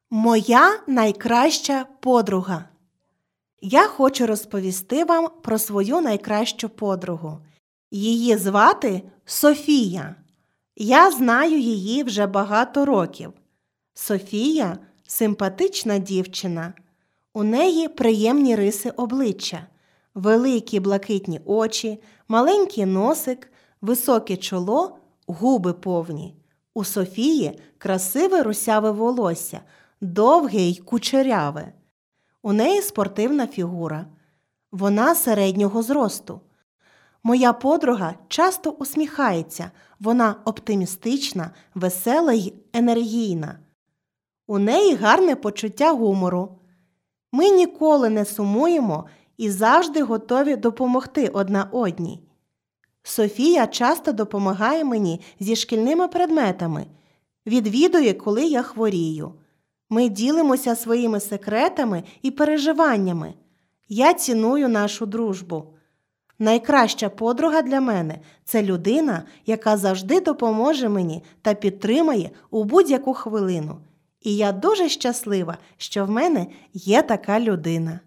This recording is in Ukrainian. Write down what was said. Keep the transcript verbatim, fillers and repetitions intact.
Моя найкраща подруга. Я хочу розповісти вам про свою найкращу подругу. Її звати Софія. Я знаю її вже багато років. Софія – симпатична дівчина. У неї приємні риси обличчя, великі блакитні очі, маленький носик, високе чоло, губи повні. У Софії красиве русяве волосся, довге й кучеряве. У неї спортивна фігура. Вона середнього зросту. Моя подруга часто усміхається, вона оптимістична, весела й енергійна. У неї гарне почуття гумору. Ми ніколи не сумуємо і завжди готові допомогти одна одній. Софія часто допомагає мені зі шкільними предметами, відвідує, коли я хворію. Ми ділимося своїми секретами і переживаннями. Я ціную нашу дружбу. Найкраща подруга для мене – це людина, яка завжди допоможе мені та підтримає у будь-яку хвилину. І я дуже щаслива, що в мене є така людина.